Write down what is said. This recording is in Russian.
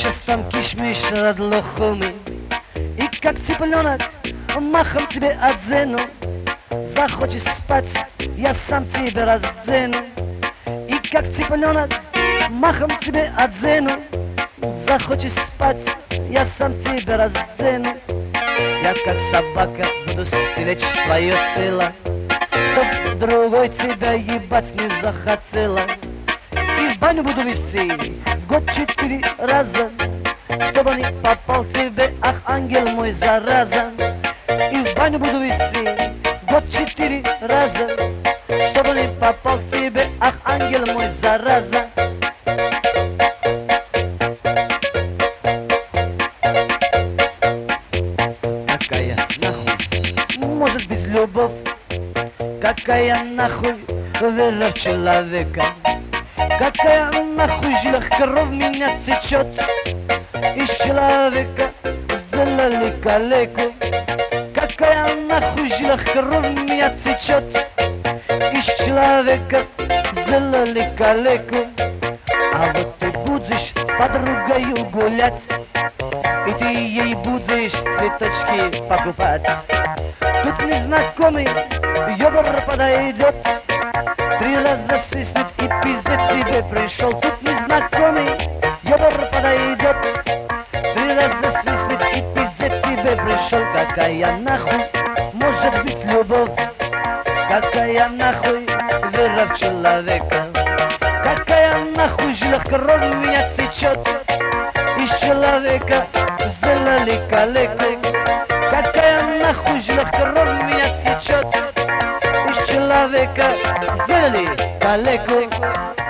сейчас там кишмиш радлохомый. И как цыпленок махом тебе одену. Захочешь спать, я сам тебе раздену. И как цыпленок махом тебе одену. Захочешь спать, я сам тебя раздену. Я как собака буду стеречь твое тело, чтоб другой тебя ебать не захотела. И в баню буду вести год 4 раза, чтобы не попал тебе, ах, ангел мой, зараза. И в баню буду вести год 4 раза, чтобы не попал к тебе, ах, ангел мой, зараза. Какая нахуй может быть любовь? Какая нахуй вера в человека? Какая нахуй жилах кровь меня течет? Из человека сделали калеку. Какая нахуй жилах кровь меня течет? Из человека сделали калеку. А вот ты будешь с подругою гулять, и ты ей будешь цветочки покупать. Тут незнакомый ёбар подойдет, 3 раза свистнет и пиздец тебе пришел. Тут незнакомый ёбар подойдет, 3 раза свистнет и пиздец тебе пришел. Какая нахуй может быть любовь? Какая нахуй вера в человека? Какая нахуй жилах кровь у меня течет? Из человека сделали калеку. Какая нахуй жилах кровь у меня течет? Из человека сделали калеку.